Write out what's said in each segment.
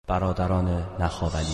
برادران نخاولی.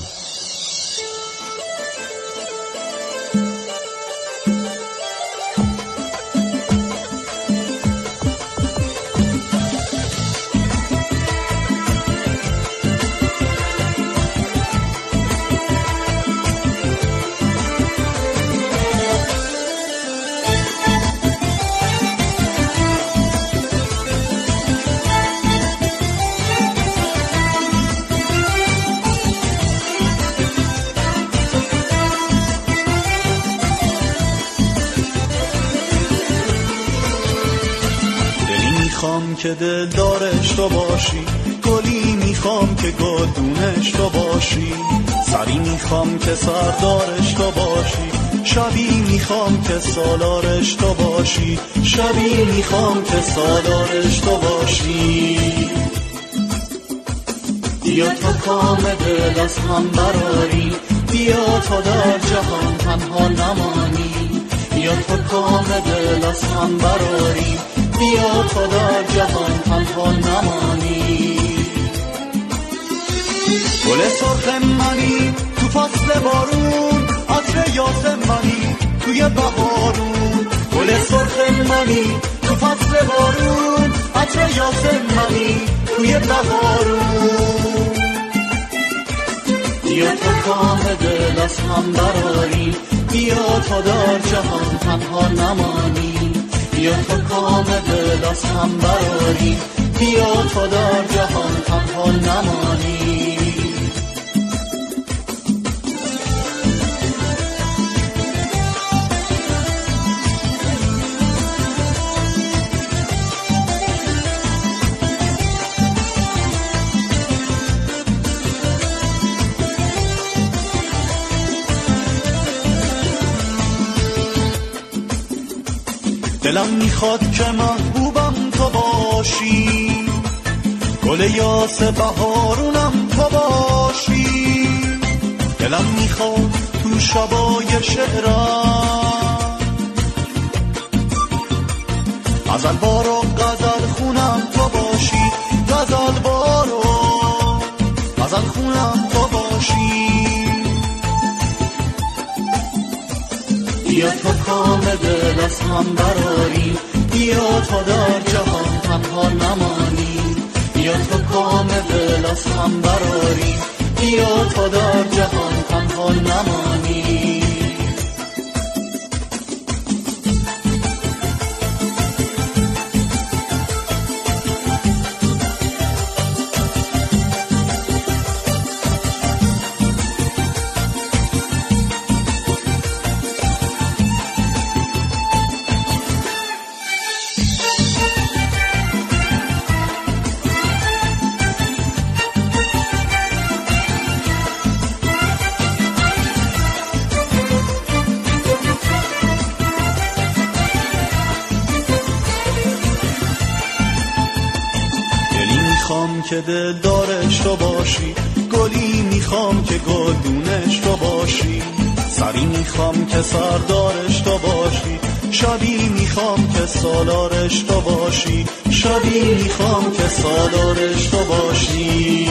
میخوام که دلدارش تو باشی، گلی میخوام که گلدونش تو باشی، سری میخوام که سردارش تو باشی، شبی میخوام که سالارش تو باشی، شبی میخوام که سالارش تو باشی. بیا تا کام دل از هم براری، بیا تا در جهان تنها نمانی، بیا تا کام دل از هم براری، بیا تا در جهان تنها نمانی. گل سرخ منی تو فصل بارون، عطر یاسمنی منی توی بهارون، گل سرخ منی تو فصل بارون، عطر یاسمنی منی توی بهارون. بیا تا کام دل از هم براری، بیا تا در جهان تنها نمانی، بیا تا کام دل از هم براری، بیا تا در جهان تنها نمانی. دلم میخواد که محبوبم تو باشی، گل یاس بهارونم تو باشی، دلم میخواد تو شبای شعرم غزل بار و غزل خونم تو باشی، غزل بار و غزل خونم تو باشی. بیا تا کام دل از هم براری، بیا تا در جهان تنها نمانی، بیا تا کام دل از هم براری، بیا تا در جهان تنها نمانی. میخوام که دلدارش تو باشی، گلی میخوام که گلدونش تو باشی، سری میخوام که سردارش تو باشی، شبی میخوام که سالارش تو باشی، شبی میخوام که سالارش تو باشی.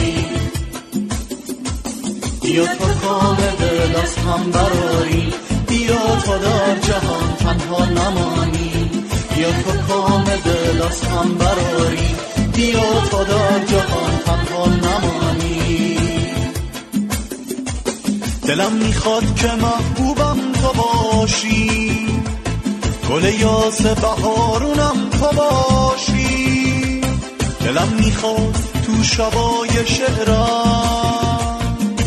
بیا تا کام دل از هم براری، بیا تا در جهان تنها نمانی، بیا تا کام دل از هم براری، بیا تا در جهان تنها نمانی. دلم میخواد که محبوبم تو باشی، گل یاس بهارونم تو باشی، دلم میخواد تو شبای شعرم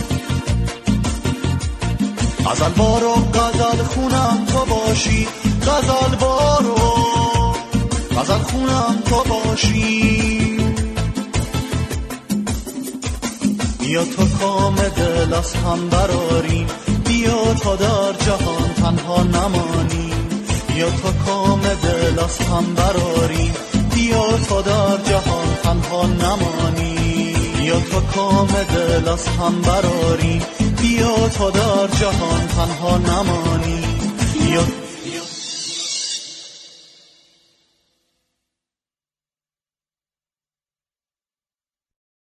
غزل بار و غزل خونم تو باشی، غزل بار و غزل خونم تو باشی. بیا تا کام دل از هم براری، بیا تا در جهان تنها نمانی، بیا تا کام دل از هم براری، بیا تا در جهان تنها نمانی، بیا تا کام دل از هم براری، بیا تا در جهان تنها نمانی، بیا